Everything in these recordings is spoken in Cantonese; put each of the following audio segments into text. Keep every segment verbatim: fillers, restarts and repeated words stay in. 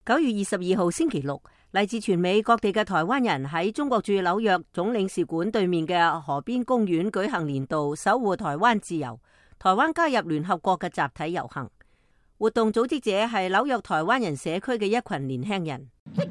九月二十二號星期六，嚟自全美各地嘅台灣人喺中國駐紐約總領事館對面嘅河邊公園舉行年度守護台灣自由、台灣加入聯合國嘅集體遊行。活動組織者係紐約台灣人社區嘅一群年輕人。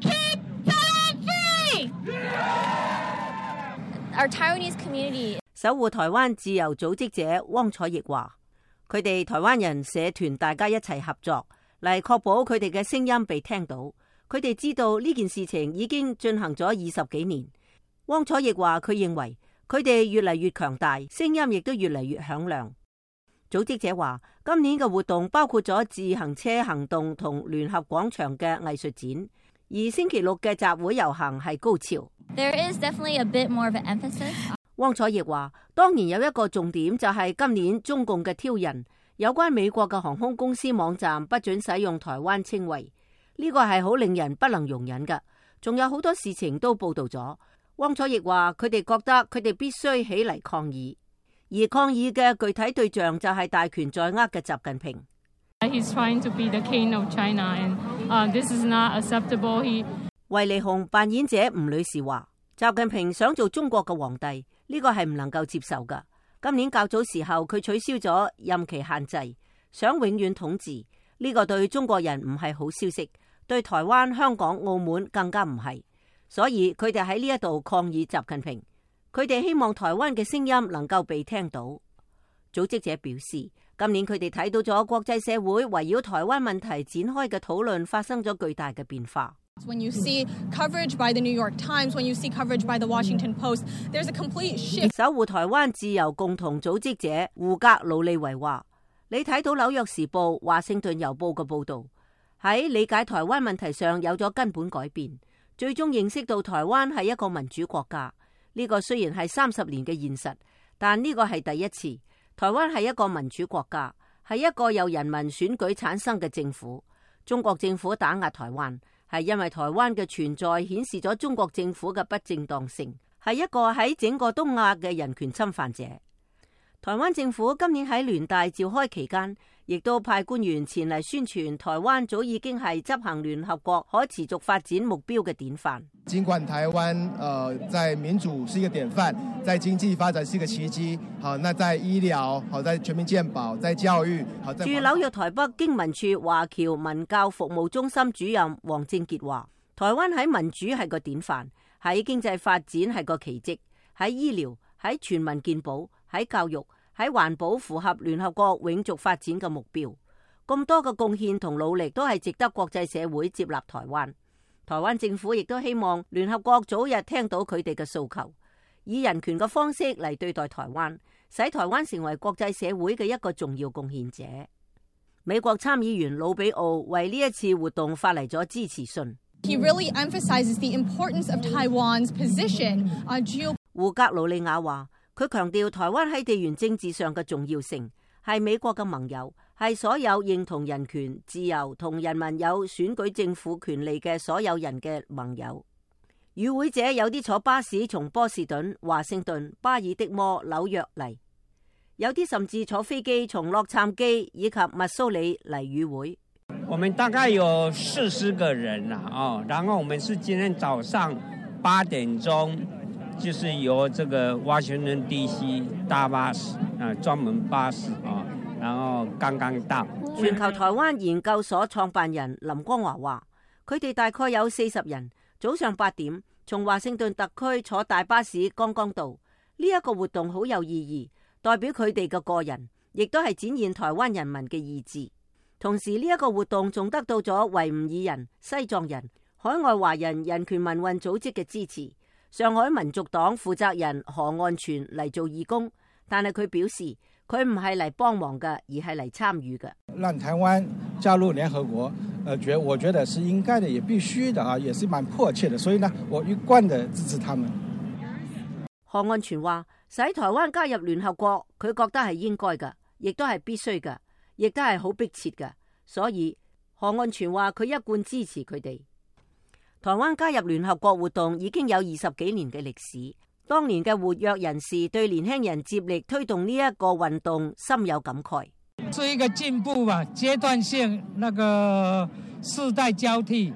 Our Taiwanese community. 守護台灣自由組織者汪楚奕話，佢哋台灣人社團大家一齊合作，嚟確保佢哋嘅聲音被聽到。佢哋知道呢件事情已經進行咗二十幾年。汪楚奕話，佢認為佢哋越嚟越強大，聲音亦都越嚟越響亮。組織者話，今年嘅活動包括咗自行車行動同聯合廣場嘅藝術展，而星期六嘅集會遊行係高潮。 There is definitely a bit more of an emphasis. 汪楚奕話，當然有一個重點就係今年中共嘅挑釁，有關美國嘅航空公司網站不准使用台灣稱謂，呢個係好令人不能容忍㗎。仲有好多事情都報道咗。汪楚奕話，佢哋覺得佢哋必須起嚟抗議，而抗議嘅具體對象就係大權在握嘅習近平。 He's trying to be the king of China, and uh, this is not acceptable. He 惠利紅扮演者吳女士話，習近平想做中國嘅皇帝，呢個係唔能夠接受㗎。今年較早時候，佢取消咗任期限制，想永遠統治，呢個對中國人唔係好消息，對台灣、香港、澳門更加唔係。所以佢哋喺呢一度抗議習近平，佢哋希望台灣嘅聲音能夠被聽到。組織者表示，今年佢哋睇到咗國際社會圍繞台灣問題展開嘅討論發生咗巨大嘅變化。 When you see coverage by the New York Times, when you see coverage by the Washington Post, there's a complete shift. 守護台灣自由共同組織者胡格魯利維話，你睇到紐約時報、華盛頓郵報嘅報道，喺理解台灣問題上有咗根本改變，最終認識到台灣係一個民主國家。呢個雖然係三十年嘅現實，但呢個係第一次。台灣係一個民主國家，係一個由人民選舉產生嘅政府。中國政府打壓台灣，係因為台灣嘅存在顯示咗中國政府嘅不正當性，係一個喺整個東亞嘅人權侵犯者。台灣政府今年喺聯大召開期間，亦都派官員前嚟宣傳台灣早已經係執行聯合國可持續發展目標嘅典範。 儘管台灣呃在民主是一個典範，在經濟發展是一個奇蹟，好，那在醫療，好，在全民健保，在教育，好，在。駐紐約台北經文處華僑文教服務中心主任黃正傑話，台灣喺民主係個典範，喺經濟發展係個奇蹟，喺醫療、喺全民健保、喺教育、喺環保符合聯合國永續發展嘅目標。咁多嘅貢獻同努力都係值得國際社會接納台灣。台灣政府亦都希望聯合國早日聽到佢哋嘅訴求，以人權嘅方式嚟對待台灣，使台灣成為國際社會嘅一個重要貢獻者。美國參議員魯比奧為呢一次活動發嚟咗支持信。 He really emphasizes the importance of Taiwan's position on geo. 胡格魯利亞話，佢強調台灣喺地緣政治上嘅重要性，係美國嘅盟友，係所有認同人權、自由同人民有選舉政府權利嘅所有人嘅盟友。與會者有啲坐巴士從波士頓、華盛頓、巴爾的摩、紐約嚟，有啲甚至坐飛機從洛杉磯以及密蘇里嚟與會。 我們大概有四十個人啦，哦，然後我們是今天早上八點鐘，就是由這個華盛頓 D C 大巴士啊，專門巴士啊，然後剛剛到。 全球台灣研究所創辦人林光華話，佢哋大概有四十人，早上八點從華盛頓特區坐大巴士剛剛到。呢一個活動好有意義，代表佢哋嘅個人，亦都係展現台灣人民嘅意志。同時呢一個活動仲得到咗維吾爾人、西藏人、海外華人人權民運組織嘅支持。上海民族黨負責人何岸全嚟做義工，但係佢表示佢唔係嚟幫忙嘅，而係嚟參與嘅。 讓台灣加入聯合國，呃，覺我覺得是應該的，也必須的啊，也是蠻迫切的，所以呢，我一貫的支持他們。 何岸全話，使台灣加入聯合國，佢覺得係應該嘅，亦都係必須嘅，亦都係好迫切嘅，所以何岸全話佢一貫支持佢哋。台灣加入聯合國活動已經有二十幾年嘅歷史，當年嘅活躍人士對年輕人接力推動呢一個運動深有感慨。 是一個進步吧，階段性那個世代交替，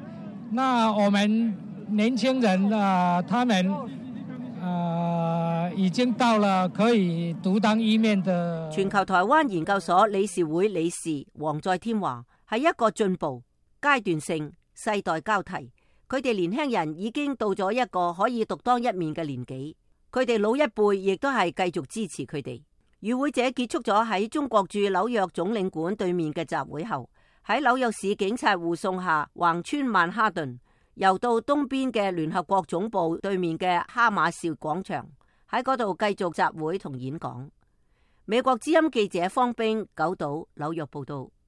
那我們年輕人啊，他們啊已經到了可以獨當一面的。 全球台灣研究所理事會理事黃載添話，係一個進步、階段性、世代交替。佢哋年輕人已經到咗一個可以獨當一面嘅年紀，佢哋老一輩亦都係繼續支持佢哋。與會者結束咗喺中國駐紐約總領館對面嘅集會後，喺紐約市警察護送下橫穿曼哈頓，又到東邊嘅聯合國總部對面嘅哈馬兆廣場，喺嗰度繼續集會同演講。美國之音記者方冰九島紐約報道。